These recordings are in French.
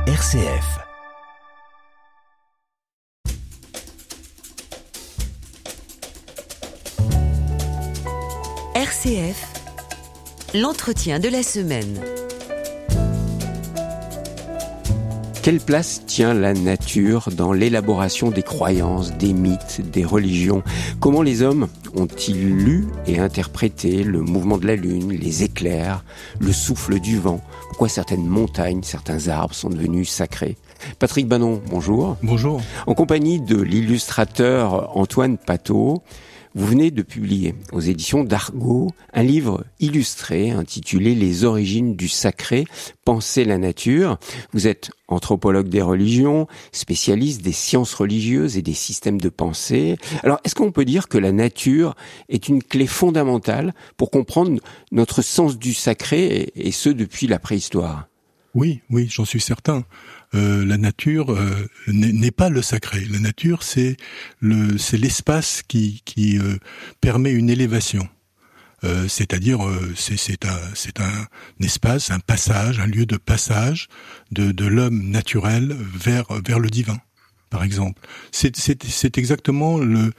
RCF. RCF, l'entretien de la semaine. Quelle place tient la nature dans l'élaboration des croyances, des mythes, des religions ? Comment les hommes ont-ils lu et interprété le mouvement de la lune, les éclairs, le souffle du vent ? Pourquoi certaines montagnes, certains arbres sont devenus sacrés ? Patrick Banon, bonjour. Bonjour. En compagnie de l'illustrateur Antoine Pateau, vous venez de publier aux éditions d'Argo un livre illustré intitulé « Les origines du sacré, penser la nature ». Vous êtes anthropologue des religions, spécialiste des sciences religieuses et des systèmes de pensée. Alors, est-ce qu'on peut dire que la nature est une clé fondamentale pour comprendre notre sens du sacré, et ce depuis la préhistoire ? Oui, j'en suis certain. La nature n'est pas le sacré. La nature, c'est l'espace qui permet une élévation. C'est-à-dire, c'est un espace, un passage, un lieu de passage de l'homme naturel vers le divin, par exemple. C'est exactement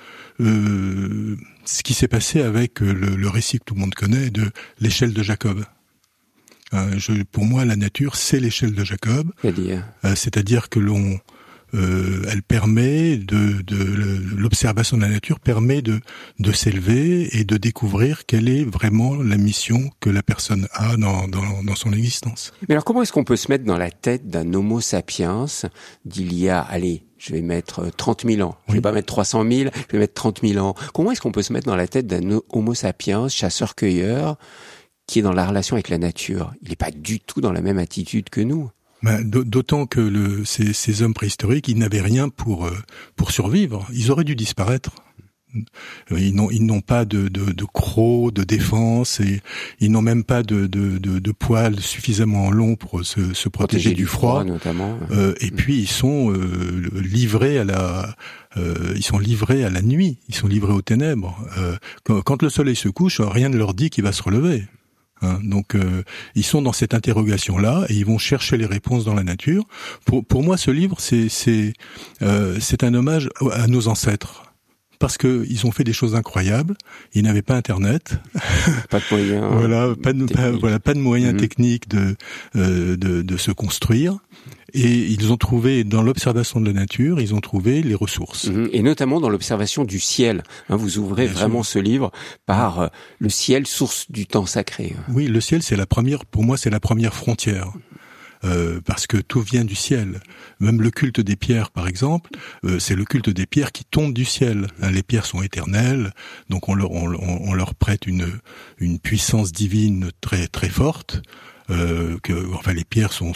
ce qui s'est passé avec le récit que tout le monde connaît de l'échelle de Jacob. Pour moi, la nature, c'est l'échelle de Jacob. C'est-à-dire que elle permet l'observation de la nature permet de s'élever et de découvrir quelle est vraiment la mission que la personne a dans son existence. Mais alors, comment est-ce qu'on peut se mettre dans la tête d'un Homo sapiens d'il y a, je vais mettre 30 000 ans. Je vais pas mettre 300 000, je vais mettre 30 000 ans. Comment est-ce qu'on peut se mettre dans la tête d'un Homo sapiens, chasseur-cueilleur, qui est dans la relation avec la nature? Il n'est pas du tout dans la même attitude que nous. D'autant que ces hommes préhistoriques, ils n'avaient rien pour survivre. Ils auraient dû disparaître. Ils n'ont pas de crocs, de défense, et ils n'ont même pas de poils suffisamment longs pour se protéger du froid, notamment. Et puis ils sont livrés à la nuit. Ils sont livrés aux ténèbres. Quand le soleil se couche, rien ne leur dit qu'il va se relever. Donc ils sont dans cette interrogation-là et ils vont chercher les réponses dans la nature. Pour moi, ce livre, c'est un hommage à nos ancêtres. Parce que ils ont fait des choses incroyables. Ils n'avaient pas Internet, pas de moyens, pas de moyens techniques de se construire. Et ils ont trouvé, dans l'observation de la nature, ils ont trouvé les ressources. Et notamment dans l'observation du ciel. Vous ouvrez vraiment ce livre par le ciel, source du temps sacré. Oui, le ciel, pour moi, c'est la première frontière. Parce que tout vient du ciel. Même le culte des pierres, par exemple, c'est le culte des pierres qui tombe du ciel. Les pierres sont éternelles, donc on leur prête une puissance divine très très forte. Les pierres sont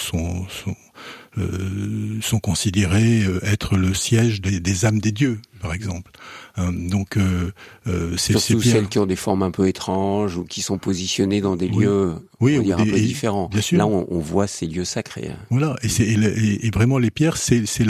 considérées être le siège des âmes des dieux, par exemple. C'est surtout celles qui ont des formes un peu étranges ou qui sont positionnées dans des lieux un peu différents. Bien sûr. Là, on voit ces lieux sacrés. Voilà, et vraiment les pierres, c'est le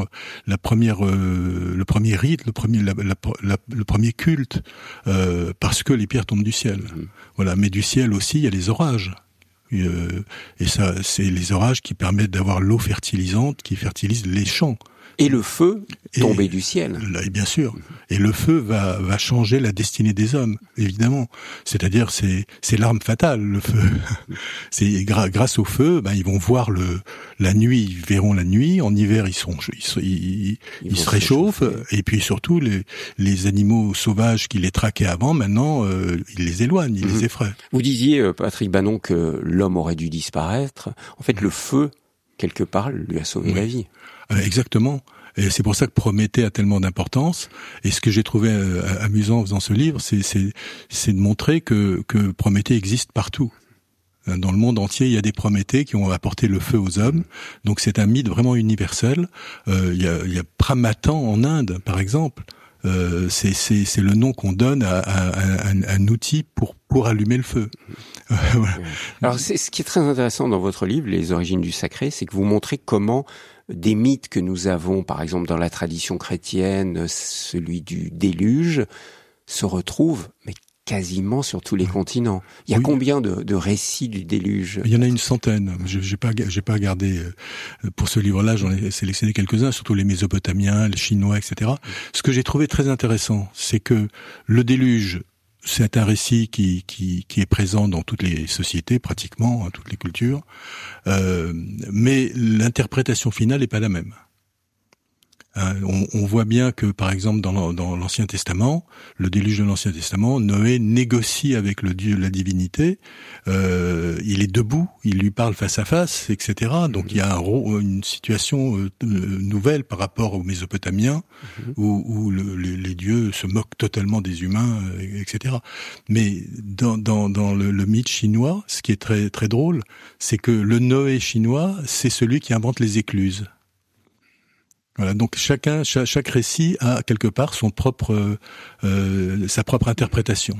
premier rite, le premier culte, parce que les pierres tombent du ciel. Voilà, mais du ciel aussi, il y a les orages. Et ça, c'est les orages qui permettent d'avoir l'eau fertilisante qui fertilise les champs. Et le feu tombé du ciel. Et bien sûr. Et le feu va changer la destinée des hommes, évidemment. C'est-à-dire, c'est l'arme fatale, le feu. C'est grâce au feu, ils vont voir la nuit, ils verront la nuit. En hiver, ils se réchauffent. Et puis surtout, les animaux sauvages qui les traquaient avant, maintenant, ils les éloignent, ils les effraient. Vous disiez, Patrick Banon, que l'homme aurait dû disparaître. En fait, le feu, quelque part, lui a sauvé la vie. Exactement. Et c'est pour ça que Prométhée a tellement d'importance. Et ce que j'ai trouvé amusant en faisant ce livre, c'est de montrer que Prométhée existe partout. Dans le monde entier, il y a des Prométhées qui ont apporté le feu aux hommes. Donc c'est un mythe vraiment universel. Il y a Pramatan en Inde, par exemple. C'est le nom qu'on donne à un outil pour allumer le feu. Voilà. Alors, ce qui est très intéressant dans votre livre, Les origines du sacré, c'est que vous montrez comment des mythes que nous avons, par exemple dans la tradition chrétienne, celui du déluge, se retrouvent, mais quasiment sur tous les continents. Il y a combien de récits du déluge? Il y en a une centaine. J'ai pas gardé pour ce livre-là. J'en ai sélectionné quelques-uns, surtout les Mésopotamiens, les Chinois, etc. Ce que j'ai trouvé très intéressant, c'est que le déluge, c'est un récit qui est présent dans toutes les sociétés, pratiquement, hein, toutes les cultures, mais l'interprétation finale n'est pas la même. On voit bien que, par exemple, dans l'Ancien Testament, le déluge de l'Ancien Testament, Noé négocie avec le Dieu, la divinité. Il est debout, il lui parle face à face, etc. Donc il y a une situation nouvelle par rapport aux Mésopotamiens, où les dieux se moquent totalement des humains, etc. Mais dans le mythe chinois, ce qui est très très drôle, c'est que le Noé chinois, c'est celui qui invente les écluses. Voilà, donc chaque récit a quelque part sa propre interprétation.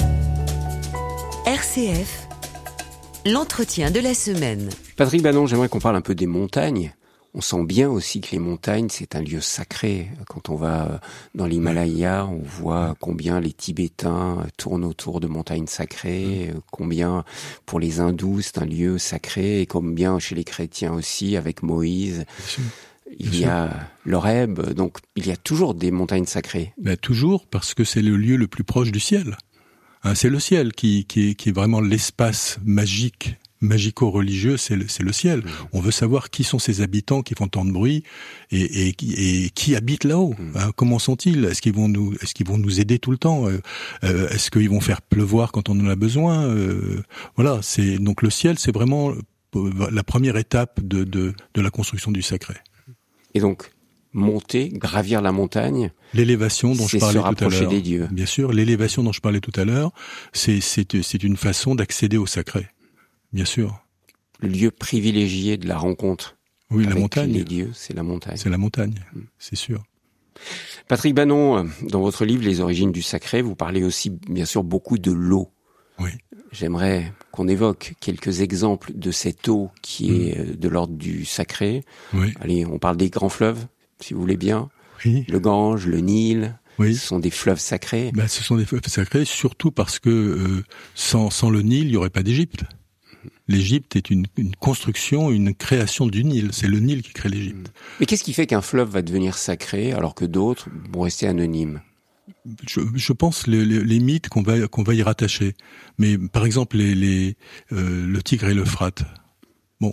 RCF, l'entretien de la semaine. Patrick Bannon, j'aimerais qu'on parle un peu des montagnes. On sent bien aussi que les montagnes, c'est un lieu sacré. Quand on va dans l'Himalaya, on voit combien les Tibétains tournent autour de montagnes sacrées, combien pour les hindous, c'est un lieu sacré, et combien chez les chrétiens aussi, avec Moïse. Il y a l'Horeb, donc il y a toujours des montagnes sacrées. Ben, toujours, parce que c'est le lieu le plus proche du ciel. Hein, c'est le ciel qui est vraiment l'espace magico-religieux, c'est le ciel. On veut savoir qui sont ces habitants qui font tant de bruit et qui habitent là-haut. Hein, comment sont-ils? Est-ce qu'ils vont nous aider tout le temps? Est-ce qu'ils vont faire pleuvoir quand on en a besoin? Voilà, donc le ciel, c'est vraiment la première étape de la construction du sacré. Et donc, gravir la montagne, l'élévation dont je parlais tout à l'heure. C'est se rapprocher des dieux. Bien sûr, l'élévation dont je parlais tout à l'heure, c'est une façon d'accéder au sacré. Bien sûr. Le lieu privilégié de la rencontre. Oui, avec la montagne. Les dieux, c'est la montagne. C'est la montagne, c'est sûr. Patrick Bannon, dans votre livre Les origines du sacré, vous parlez aussi, bien sûr, beaucoup de l'eau. Oui. J'aimerais qu'on évoque quelques exemples de cette eau qui est de l'ordre du sacré. Oui. Allez, on parle des grands fleuves, si vous voulez bien. Oui. Le Gange, le Nil. Oui. Ce sont des fleuves sacrés. Ben, ce sont des fleuves sacrés, surtout parce que sans le Nil, il n'y aurait pas d'Égypte. L'Égypte est une construction, une création du Nil. C'est le Nil qui crée l'Égypte. Mais qu'est-ce qui fait qu'un fleuve va devenir sacré alors que d'autres vont rester anonymes? Je pense les mythes qu'on va y rattacher. Mais par exemple le Tigre et l'Euphrate. Bon,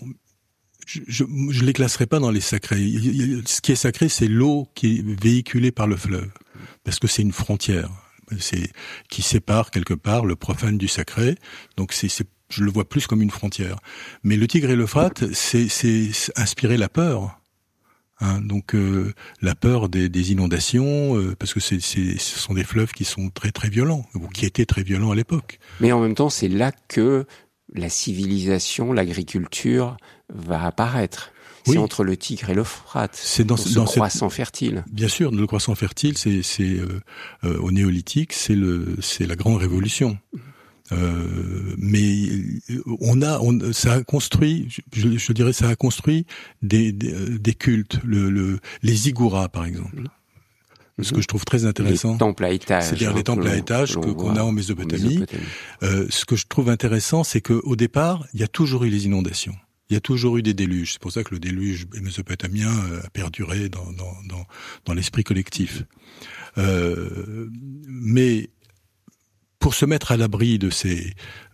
je les classerai pas dans les sacrés. Ce qui est sacré, c'est l'eau qui est véhiculée par le fleuve, parce que c'est une frontière, qui sépare quelque part le profane du sacré. Donc je le vois plus comme une frontière. Mais le Tigre et l'Euphrate, c'est inspirer la peur. Hein, donc la peur des inondations, parce que ce sont des fleuves qui sont très très violents, ou qui étaient très violents à l'époque. Mais en même temps, c'est là que la civilisation, l'agriculture va apparaître. C'est oui. Entre le Tigre et l'Euphrate. C'est dans ce croissant fertile. Bien sûr, le croissant fertile, c'est au néolithique, c'est la grande révolution. Mais ça a construit, je dirais, ça a construit des cultes, les ziggourats par exemple. Ce que je trouve très intéressant. Les temples à étages. C'est-à-dire les temples à étages qu'on a en Mésopotamie. Ce que je trouve intéressant, c'est qu'au départ, il y a toujours eu les inondations. Il y a toujours eu des déluges. C'est pour ça que le déluge mésopotamien a perduré dans l'esprit collectif. Mais pour se mettre à l'abri de ces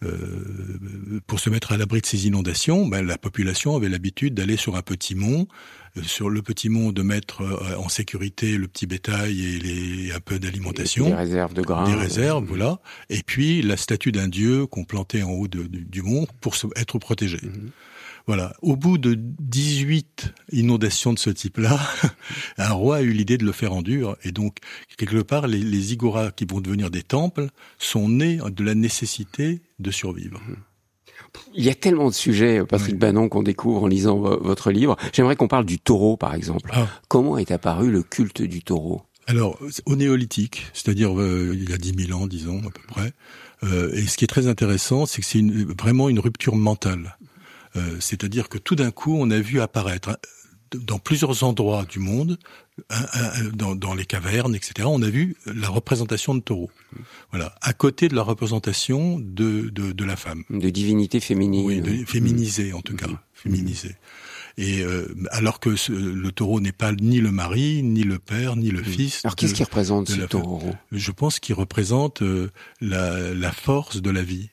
inondations, la population avait l'habitude d'aller sur un petit mont, sur le petit mont de mettre en sécurité le petit bétail et un peu d'alimentation, des réserves de grains, des réserves, voilà. Et puis la statue d'un dieu qu'on plantait en haut du mont pour être protégé. Voilà. Au bout de 18 inondations de ce type-là, un roi a eu l'idée de le faire en dur. Et donc, quelque part, les ziggourats qui vont devenir des temples sont nés de la nécessité de survivre. Il y a tellement de sujets, Patrick Bannon, qu'on découvre en lisant votre livre. J'aimerais qu'on parle du taureau, par exemple. Comment est apparu le culte du taureau ? Alors, au néolithique, c'est-à-dire il y a 10 000 ans, disons, à peu près. Et ce qui est très intéressant, c'est que c'est vraiment une rupture mentale. C'est-à-dire que tout d'un coup, on a vu apparaître dans plusieurs endroits du monde, dans les cavernes, etc., on a vu la représentation de taureaux. Voilà, à côté de la représentation de la femme. De divinité féminine. Oui, féminisée en tout cas, féminisée. Et alors que le taureau n'est pas ni le mari, ni le père, ni le fils. Alors qu'est-ce qu'il représente ce taureau ? Je pense qu'il représente la force de la vie.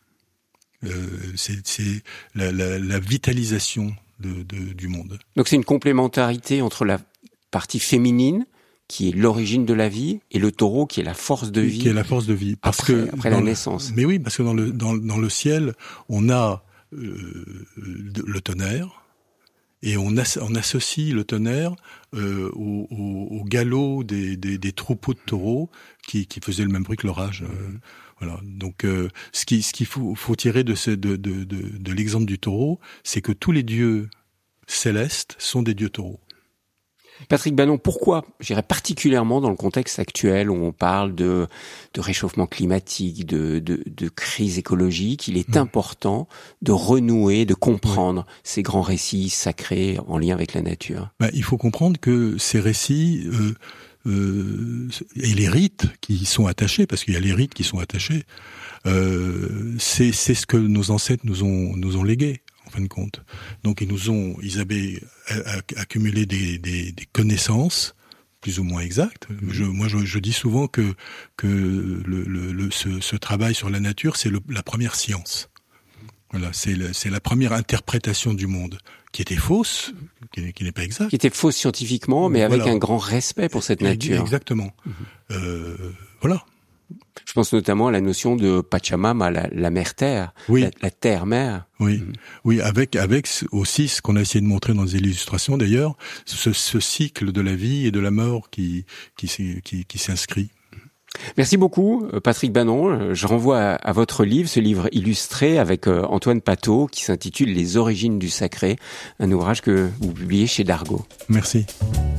C'est la vitalisation du monde. Donc c'est une complémentarité entre la partie féminine, qui est l'origine de la vie, et le taureau qui est la force de vie. Qui est la force de vie. Après la naissance. Mais oui, parce que dans le ciel, on a le tonnerre, et on associe le tonnerre au galop des troupeaux de taureaux qui faisaient le même bruit que l'orage. Voilà. Donc, ce qu'il faut tirer de l'exemple du taureau, c'est que tous les dieux célestes sont des dieux taureaux. Patrick Bannon, pourquoi, je dirais particulièrement dans le contexte actuel où on parle de réchauffement climatique, de crise écologique, il est important de renouer, de comprendre ces grands récits sacrés en lien avec la nature? Il faut comprendre que ces récits et les rites qui y sont attachés, parce qu'il y a les rites qui sont attachés, c'est ce que nos ancêtres nous ont légué. En fin de compte. Donc ils avaient accumulé des connaissances plus ou moins exactes. Moi je dis souvent que ce travail sur la nature, c'est la première science. Voilà, c'est la première interprétation du monde qui était fausse, qui n'est pas exacte. Qui était fausse scientifiquement, mais avec un grand respect pour cette nature. Exactement. Voilà. Je pense notamment à la notion de Pachamama, la mère-terre, oui. la terre-mère. Oui, oui, avec aussi ce qu'on a essayé de montrer dans les illustrations d'ailleurs, ce cycle de la vie et de la mort qui s'inscrit. Merci beaucoup, Patrick Bannon. Je renvoie à votre livre, ce livre illustré avec Antoine Pateau, qui s'intitule Les origines du sacré, un ouvrage que vous publiez chez Dargaud. Merci.